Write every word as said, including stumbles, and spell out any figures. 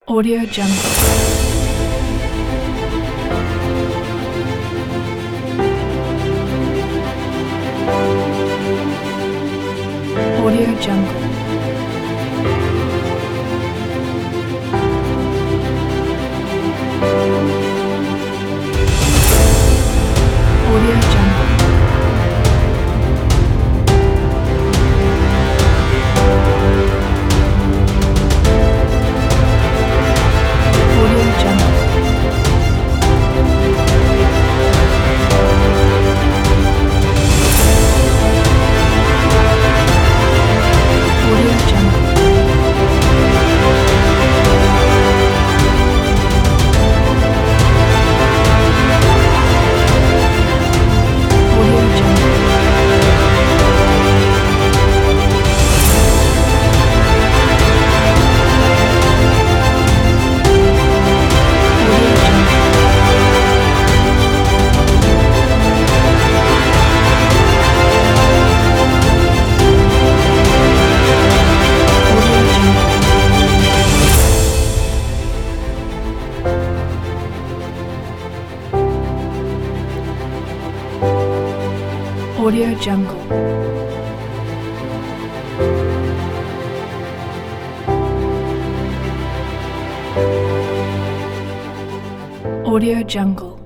Audio Jungle. Audio Jungle. Audio Jungle. Audio Jungle. Audio Jungle. Audio Jungle. Audio Jungle. Audio Jungle. Audio Jungle. Audio Jungle.